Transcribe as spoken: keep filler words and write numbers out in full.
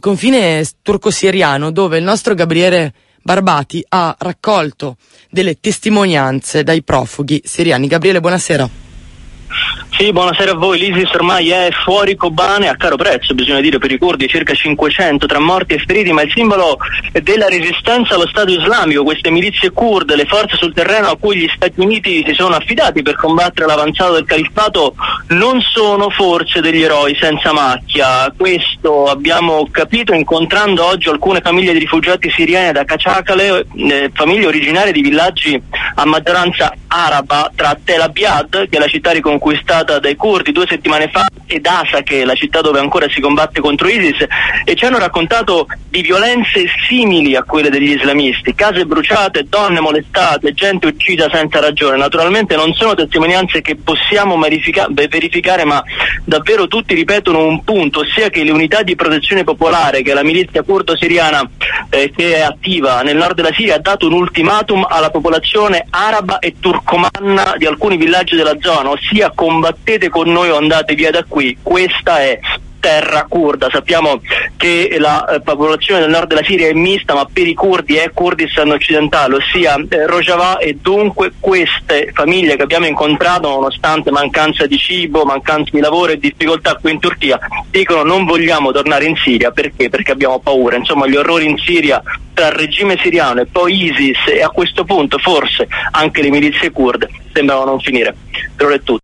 confine turco-siriano, dove il nostro Gabriele Barbati ha raccolto delle testimonianze dai profughi siriani. Gabriele, buonasera. Sì, buonasera a voi. L'ISIS ormai è fuori Kobane a caro prezzo, bisogna dire, per i curdi, circa cinquecento tra morti e feriti, ma il simbolo della resistenza allo Stato islamico, queste milizie kurde, le forze sul terreno a cui gli Stati Uniti si sono affidati per combattere l'avanzata del califfato, non sono forse degli eroi senza macchia. Questo abbiamo capito incontrando oggi alcune famiglie di rifugiati siriani da Kachakale, eh, famiglie originarie di villaggi a maggioranza araba tra Tel Abyad, che è la città riconquistata dai curdi due settimane fa, ed Asa, che è la città dove ancora si combatte contro ISIS, e ci hanno raccontato di violenze simili a quelle degli islamisti: case bruciate, donne molestate, gente uccisa senza ragione. Naturalmente non sono testimonianze che possiamo verifica- verificare, ma davvero tutti ripetono un punto, ossia che le unità di protezione popolare, che è la milizia curdo-siriana eh, che è attiva nel nord della Siria, ha dato un ultimatum alla popolazione araba e turcomanna di alcuni villaggi della zona, ossia combattete con noi o andate via da qui. Questa è terra curda. Sappiamo che la eh, popolazione del nord della Siria è mista, ma per i curdi è Kurdistan occidentale, ossia eh, Rojava, e dunque queste famiglie che abbiamo incontrato, nonostante mancanza di cibo, mancanza di lavoro e difficoltà qui in Turchia, dicono: non vogliamo tornare in Siria. Perché? Perché abbiamo paura. Insomma, gli orrori in Siria tra il regime siriano e poi ISIS, e a questo punto forse anche le milizie kurde, sembrano non finire. Per ora è tutto.